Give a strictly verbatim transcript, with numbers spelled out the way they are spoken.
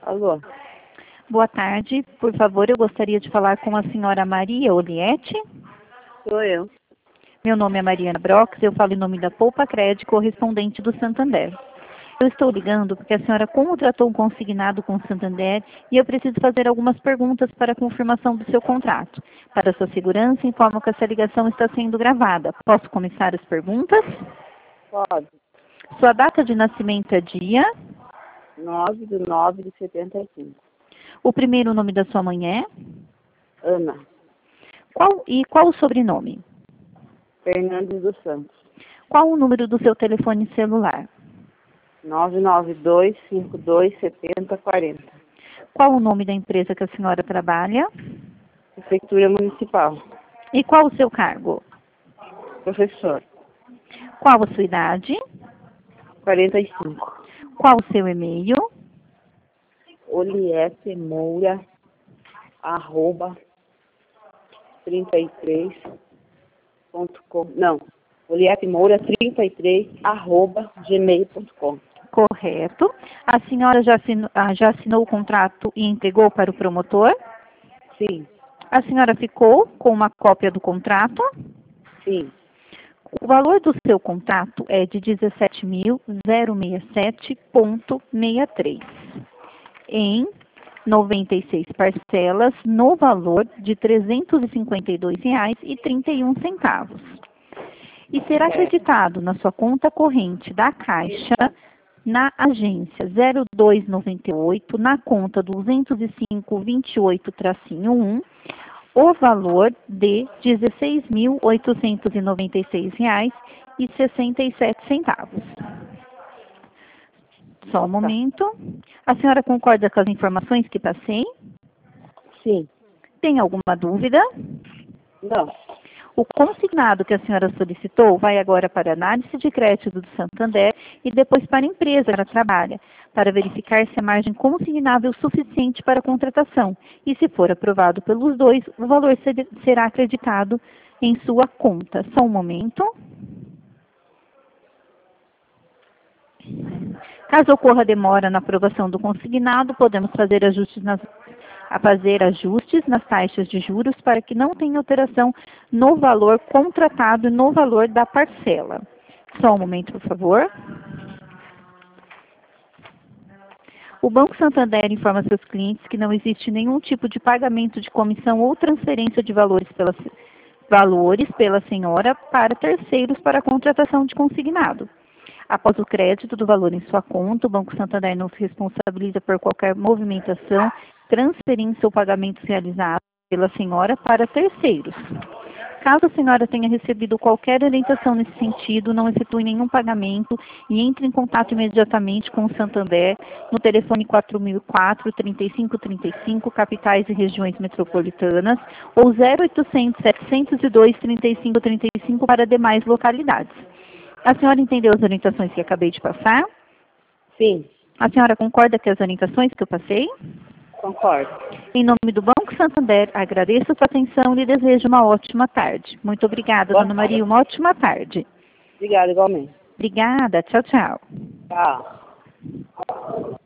Alô? Boa tarde. Por favor, eu gostaria de falar com a senhora Maria Oliette. Sou eu. Meu nome é Mariana Brox, eu falo em nome da Poupa Crédito, correspondente do Santander. Eu estou ligando porque a senhora contratou um consignado com o Santander e eu preciso fazer algumas perguntas para a confirmação do seu contrato. Para sua segurança, informo que essa ligação está sendo gravada. Posso começar as perguntas? Pode. Sua data de nascimento é dia? nove de nove de setenta e cinco. O primeiro nome da sua mãe é? Ana. Qual, e qual o sobrenome? Fernandes dos Santos. Qual o número do seu telefone celular? nove nove dois, cinco dois, sete zero quatro zero. Qual o nome da empresa que a senhora trabalha? Prefeitura Municipal. E qual o seu cargo? Professor. Qual a sua idade? quarenta e cinco. Qual o seu e-mail? Oliette Moura, arroba, trinta e três ponto com. Não, Oliette Moura, trinta e três, arroba, gmail ponto com. Correto. A senhora já assinou, ah, já assinou o contrato e entregou para o promotor? Sim, A senhora ficou com uma cópia do contrato? sim. O valor do seu contrato é de dezessete mil, zero sessenta e sete vírgula sessenta e três, em noventa e seis parcelas, no valor de trezentos e cinquenta e dois reais e trinta e um centavos. E será creditado na sua conta corrente da Caixa, na agência zero dois noventa e oito, na conta duzentos e cinco, vinte e oito, um, o valor de dezesseis mil, oitocentos e noventa e seis reais e sessenta e sete centavos. Só um momento. A senhora concorda com as informações que passei? Sim. Tem alguma dúvida? Não. O consignado que a senhora solicitou vai agora para a análise de crédito do Santander e depois para a empresa que ela trabalha, para verificar se a margem consignável é suficiente para a contratação. E se for aprovado pelos dois, o valor será acreditado em sua conta. Só um momento. Caso ocorra demora na aprovação do consignado, podemos fazer ajustes nas a fazer ajustes nas taxas de juros para que não tenha alteração no valor contratado e no valor da parcela. Só um momento, por favor. O Banco Santander informa seus clientes que não existe nenhum tipo de pagamento de comissão ou transferência de valores pela, valores pela senhora para terceiros para a contratação de consignado. Após o crédito do valor em sua conta, o Banco Santander não se responsabiliza por qualquer movimentação, transferência ou pagamentos realizados pela senhora para terceiros. Caso a senhora tenha recebido qualquer orientação nesse sentido, não efetue nenhum pagamento e entre em contato imediatamente com o Santander no telefone quatro mil e quatro, trinta e cinco trinta e cinco, capitais e regiões metropolitanas, ou zero oitocentos, setecentos e dois, trinta e cinco trinta e cinco para demais localidades. A senhora entendeu as orientações que acabei de passar? Sim. A senhora concorda com as orientações que eu passei? Concordo. Em nome do Banco Santander, agradeço a sua atenção e lhe desejo uma ótima tarde. Muito obrigada, Boa dona tarde. Maria. Uma ótima tarde. Obrigada, igualmente. Obrigada. Tchau, tchau. Tchau.